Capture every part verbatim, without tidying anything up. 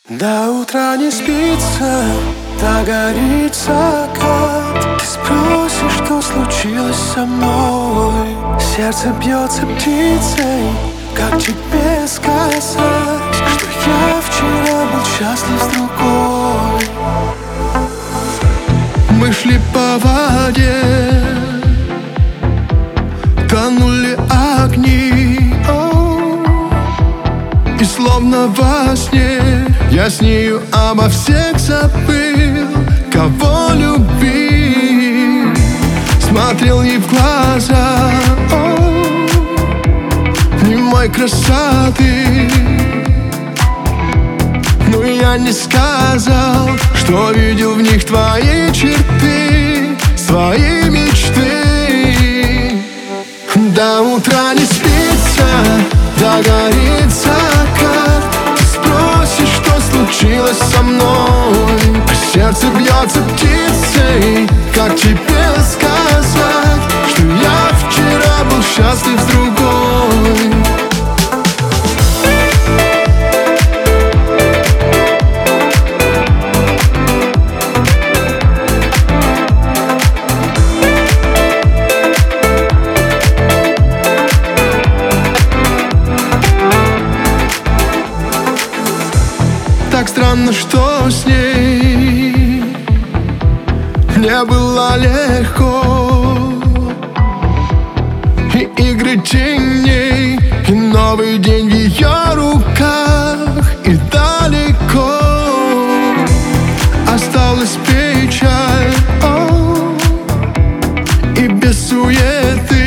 До утра не спится, догорит закат. Ты спросишь, что случилось со мной. Сердце бьется птицей, как тебе сказать, что я вчера был счастлив с другой. Мы шли по воде, тонули огни, и словно во сне я с нею обо всех забыл, кого любил. Смотрел ей в глаза, о, немой красоты, но я не сказал, что видел в них твои черты, свои мечты. До утра не спится, догорит закат. Ты спросишь, что случилось со мной, а сердце бьется птицей. Как тебе сказать, что я вчера был счастлив с другой? Так странно, что с ней мне было легко, и игры теней, и новый день в ее руках, и далеко осталась печаль, о, и без суеты.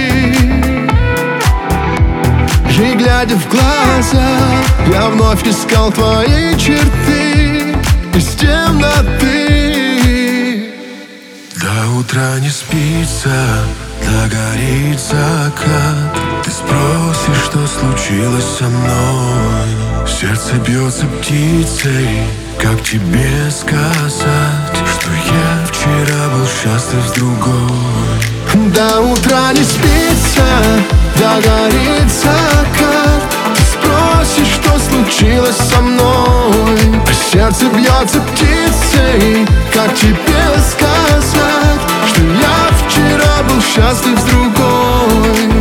И глядя в глаза, я вновь искал твои черты из темноты. До утра не спится, догорит закат. Ты спросишь, что случилось со мной. Сердце бьется птицей, как тебе сказать, что я вчера был счастлив с другой? До утра не спится, догорит закат. Ты спросишь, что случилось со мной, а сердце бьется птицей. Как тебе сказать, что я вчера был счастлив с другой?